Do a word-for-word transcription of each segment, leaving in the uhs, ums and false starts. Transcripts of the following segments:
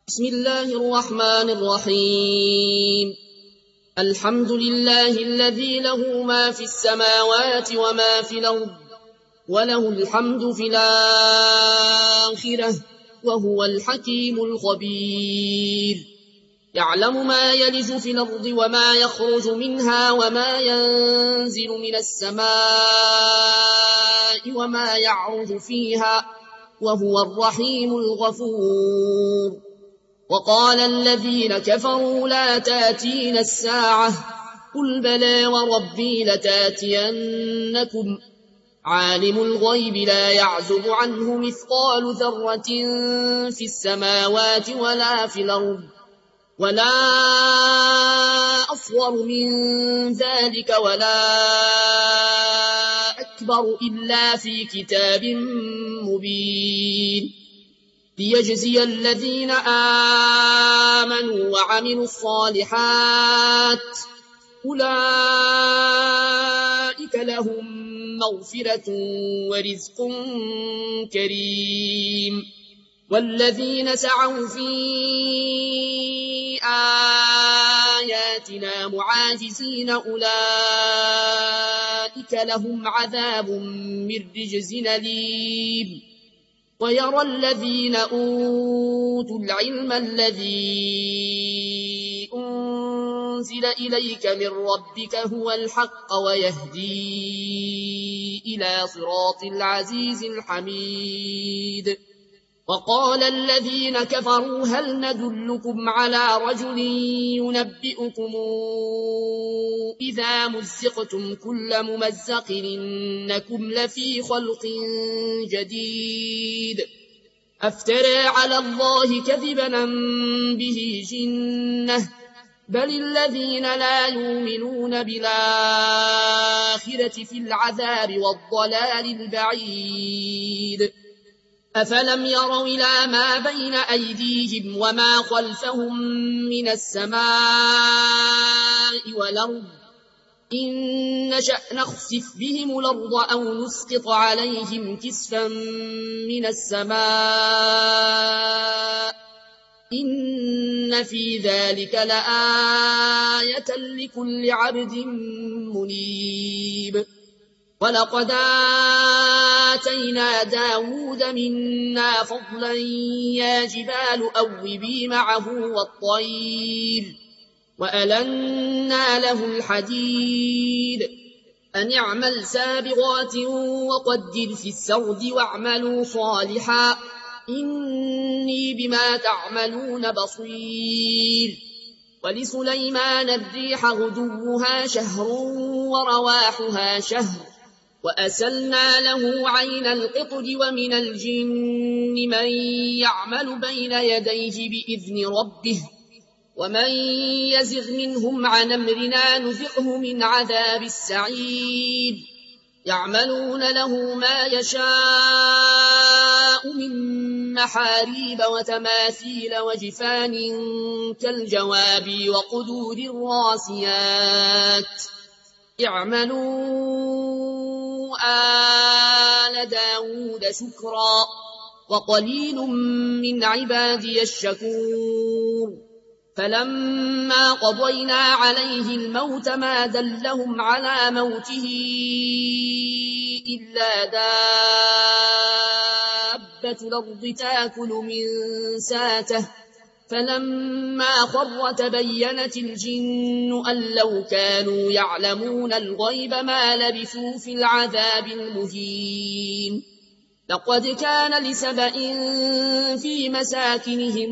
بسم الله الرحمن الرحيم. الحمد لله الذي له ما في السماوات وما في الأرض وله الحمد في الآخرة وهو الحكيم الخبير. يعلم ما يلج في الأرض وما يخرج منها وما ينزل من السماء وما يعرج فيها وهو الرحيم الغفور. وقال الذين كفروا لا تاتين الساعة قل بلى وربي لتاتينكم عالم الغيب لا يعزب عنه مثقال ذرة في السماوات ولا في الأرض ولا أصغر من ذلك ولا أكبر إلا في كتاب مبين ليجزي الذين آمنوا وعملوا الصالحات أولئك لهم مغفرة ورزق كريم. والذين سعوا في آياتنا معاجزين أولئك لهم عذاب من رجز أليم. ويرى الذين أوتوا العلم الذي أنزل إليك من ربك هو الحق ويهدي إلى صراط العزيز الحميد. وقال الذين كفروا هل ندلكم على رجل ينبئكم إذا مزقتم كل ممزق إنكم لفي خلق جديد أفترى على الله كذبا به جنة بل الذين لا يؤمنون بالآخرة في العذاب والضلال البعيد. أفلم يروا إلى ما بين أيديهم وما خلفهم من السماء والأرض إن نشأ نخسف بهم الأرض أو نسقط عليهم كسفا من السماء إن في ذلك لآية لكل عبد منيب. ولقد آتينا داود منا فضلا يا جبال أوبي معه والطير وألنا له الحديد أن اعمل سابغات وقدر في السرد واعملوا صالحا إني بما تعملون بصير. ولسليمان الريح غدوها شهر ورواحها شهر وأسلنا له عين القطر ومن الجن من يعمل بين يديه بإذن ربه ومن يزغ منهم عن أمرنا نذقه من عذاب السعير. يعملون له ما يشاء من محاريب وتماثيل وجفان كالجواب وقدور الراسيات. اعملوا آل داود شكرا وقليل من عبادي الشكور. فلما قضينا عليه الموت ما دلهم على موته إلا دابة الأرض تأكل من ساته فلما خر تبينت الجن أن لو كانوا يعلمون الغيب ما لبثوا في العذاب المهين. لقد كان لسبإ في مساكنهم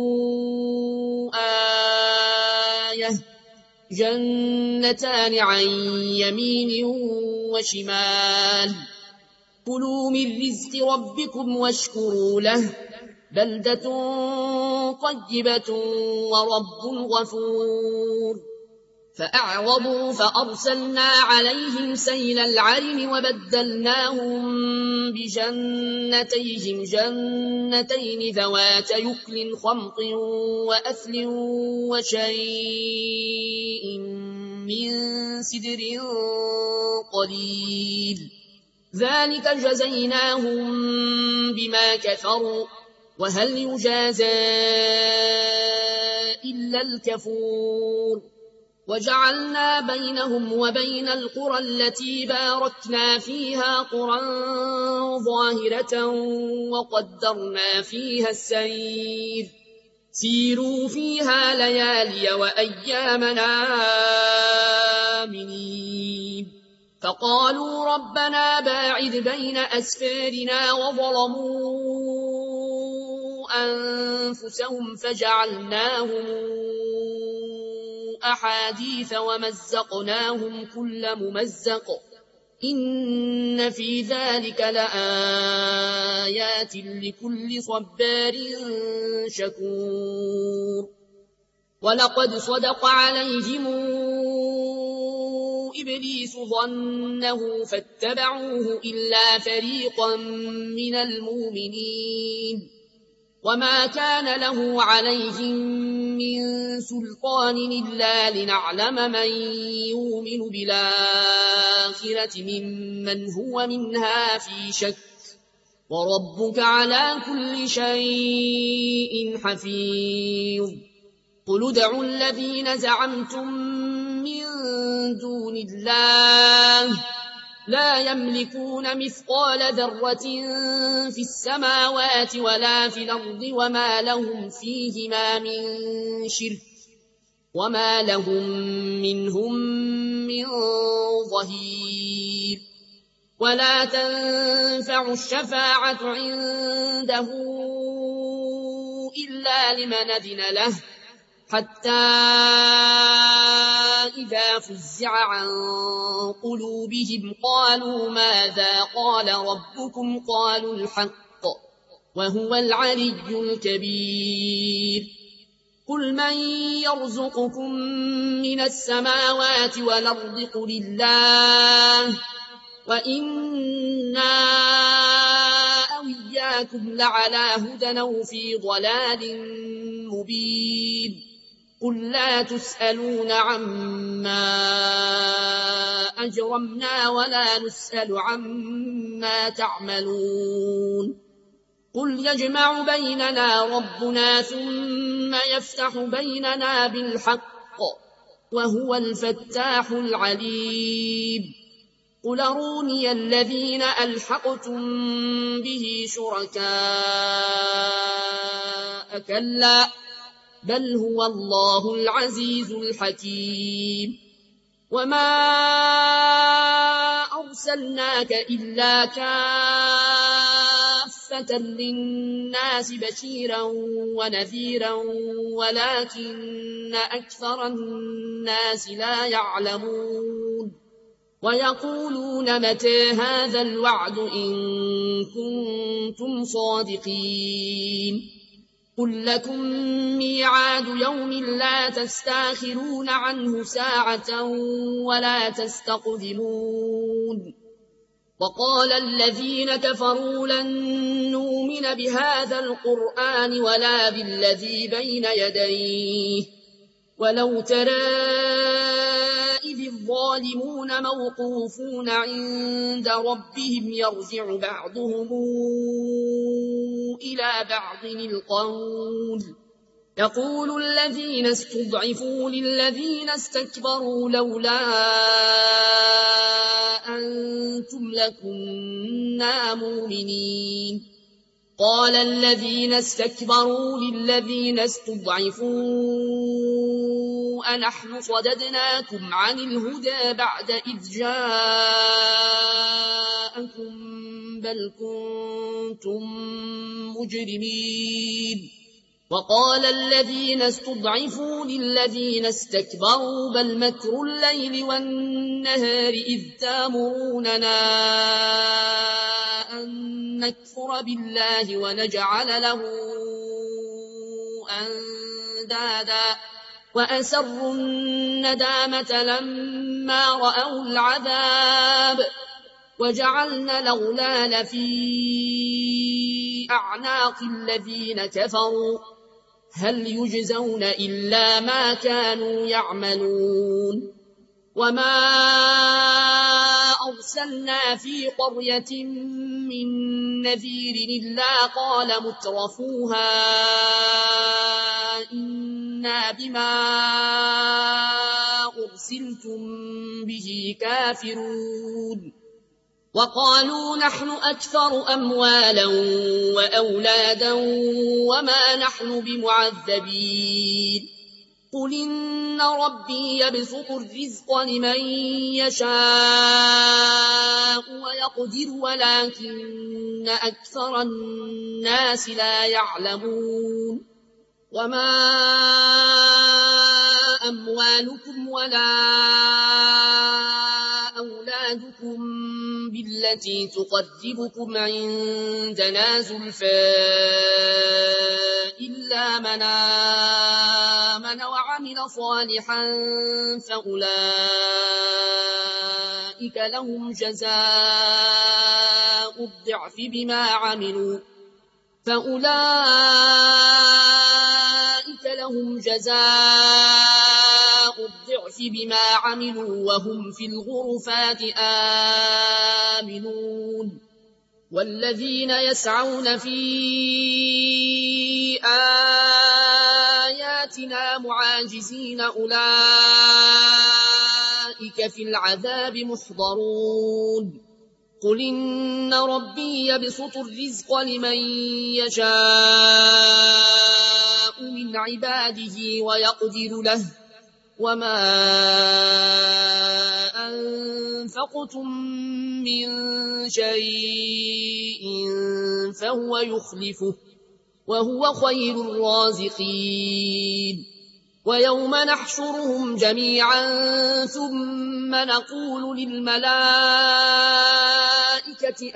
آية جنتان عن يمين وشمال كلوا من رزق ربكم واشكروا له بلدة طيبة ورب غفور. فأعرضوا فأرسلنا عليهم سيل العرم وبدلناهم بجنتيهم جنتين ذوات يكل خمط وأثل وشيء من سدر قليل ذلك جزيناهم بما كفروا وهل يجازى إلا الكفور وجعلنا بينهم وبين القرى التي باركنا فيها قرى ظاهرة وقدرنا فيها السير سيروا فيها ليالي وأيامنا آمنين فقالوا ربنا باعد بين أسفارنا وظلموا أنفسهم فجعلناهم أحاديث ومزقناهم كل ممزق إن في ذلك لآيات لكل صبار شكور ولقد صدق عليهم إبليس ظنه فاتبعوه إلا فريقا من المؤمنين وما كان له عليهم من سلطان إلا لنعلم من يؤمن بالآخرة ممن هو منها في شك وربك على كل شيء حفيظ قل ادعوا الذين زعمتم من دون الله لا يملكون مثقال ذرة في السماوات ولا في الأرض وما لهم فيهما من شرك وما لهم منهم من ظهير ولا تنفع الشفاعة عنده إلا لمن أذن له حتى إذا فزع عن قلوبهم قالوا ماذا قال ربكم قالوا الحق وهو العلي الكبير قل من يرزقكم من السماوات والأرض قل الله وإنا أو إياكم لعلى هدى أو في ضلال مبين قل لا تسألون عما أجرمنا ولا نسأل عما تعملون قل يجمع بيننا ربنا ثم يفتح بيننا بالحق وهو الفتاح العليم قل أروني الذين ألحقتم به شركاء كلا بل هو الله العزيز الحكيم وما أرسلناك إلا كافة للناس بشيرا ونذيرا ولكن أكثر الناس لا يعلمون ويقولون متى هذا الوعد إن كنتم صادقين قل لكم ميعاد يوم لا تستاخرون عنه ساعة ولا تستقدمون وقال الذين كفروا لن نؤمن بهذا القرآن ولا بالذي بين يديه ولو ترى إذ الظالمون موقوفون عند ربهم يرجع بعضهم إلى بعض القول يقول الذين استضعفوا للذين استكبروا لولا أنتم لكنا مؤمنين قال الذين استكبروا للذين استضعفوا أنحن صددناكم عن الهدى بعد إذ جاءكم بل كنتم مجرمين وقال الذين استضعفوا للذين استكبروا بل مكر الليل والنهار إذ تامروننا أن نكفر بالله ونجعل له أندادا وأسروا الندامة لما رأوا العذاب وجعلنا الأغلال في أعناق الذين كفروا هل يجزون إلا ما كانوا يعملون وما أرسلنا في قرية من نذير إلا قال مترفوها إنا بما أرسلتم به كافرون وقالوا نحن أكثر أموالا وأولادا وما نحن بمعذبين قل إن ربي يبسط الرزق لمن يشاء ويقدر ولكن أكثر الناس لا يعلمون وما أموالكم ولا أولادكم بالتي تقربكم عندنا زلفى إلا من آمن وعمل صالحا فأولئك لهم جزاء الضعف بما عملوا فأولئك لهم جزاء الضعف بما عملوا وهم في الغرفات آمنون والذين يسعون في آياتنا معاجزين أولئك في العذاب محضرون قل إن ربي يبسط الرزق لمن يشاء من عباده ويقدر له وما أنفقتم من شيء فهو يخلفه وهو خير الرازقين ويوم نحشرهم جميعا ثم نقول للملائكة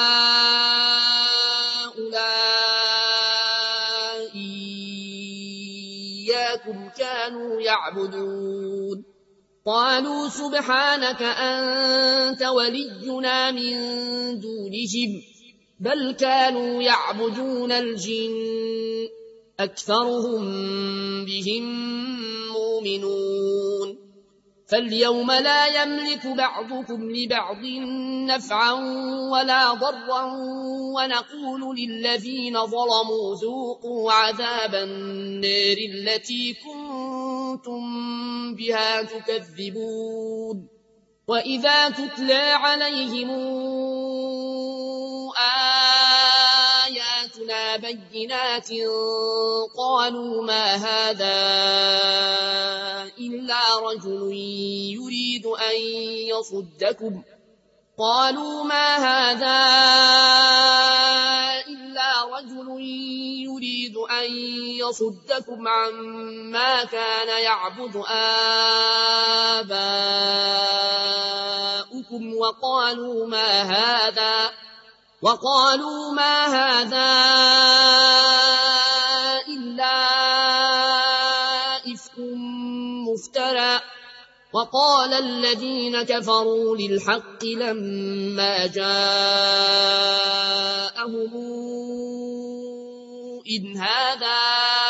أهؤلاء إياكم كانوا يعبدون قالوا سبحانك أنت ولينا من دونهم بل كانوا يعبدون الجن أكثرهم بهم مؤمنون فاليوم لا يملك بعضكم لبعض نفعا ولا ضرا ونقول للذين ظلموا ذوقوا عذاب النار التي كنتم بها تكذبون وإذا تتلى عليهم آياتنا بينات قالوا ما هذا إلا رجل يريد أن يصدكم قالوا ما هذا إلا رجل يريد أن يصدكم عما كان يعبد آباؤكم وقالوا ما هذا وقالوا ما هذا إلا إفك مفترى وقال الذين كفروا للحق لما جاءهم إن هذا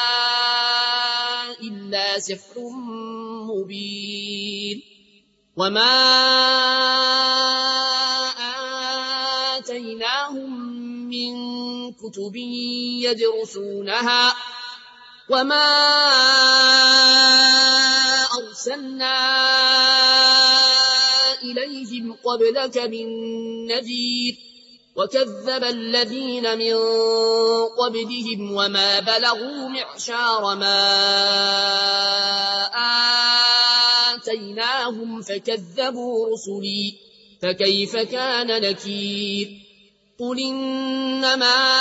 إلا سحر مبين وما آتيناهم من كتب يدرسونها وما أرسلنا إليهم قبلك من نذير وكذب الذين من قبلهم وما بلغوا معشار ما آتيناهم فكذبوا رسلي فكيف كان نكير قل إنما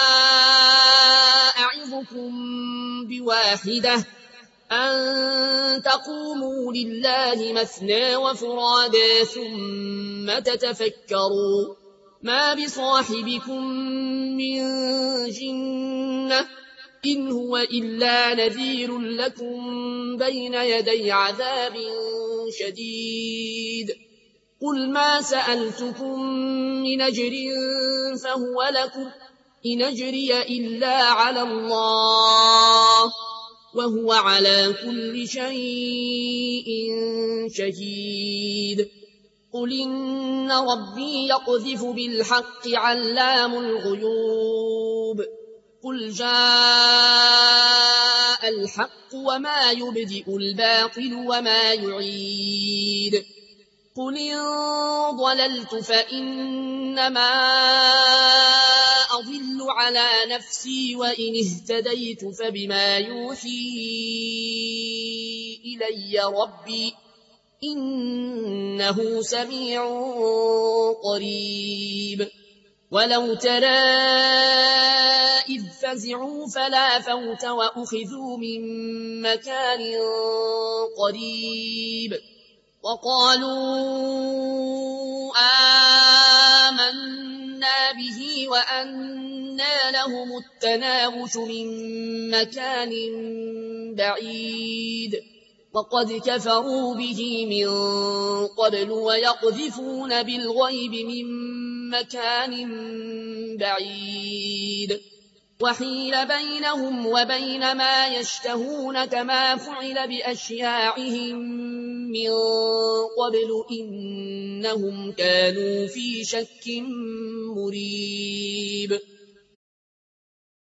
أعظكم بواحدة أن تقوموا لله مثنى وفرادا ثم تتفكروا ما بصاحبكم من جنة إن هو إلا نذير لكم بين يدي عذاب شديد قل ما سألتكم من أجر فهو لكم إن أجري إلا على الله وهو على كل شيء شهيد قل إن ربي يقذف بالحق علام الغيوب قل جاء الحق وما يبدئ الباطل وما يعيد قل إن ضللت فإنما أضل على نفسي وإن اهتديت فبما يوحي إلي ربي إنه سميع قريب ولو ترى إذ فزعوا فلا فوت وأخذوا من مكان قريب وقالوا آمنا به وأنى لهم التناوش من مكان بعيد وقد كفروا به من قبل ويقذفون بالغيب من مكان بعيد وحيل بينهم وبين ما يشتهون كما فعل بأشياعهم من قبل إنهم كانوا في شك مريب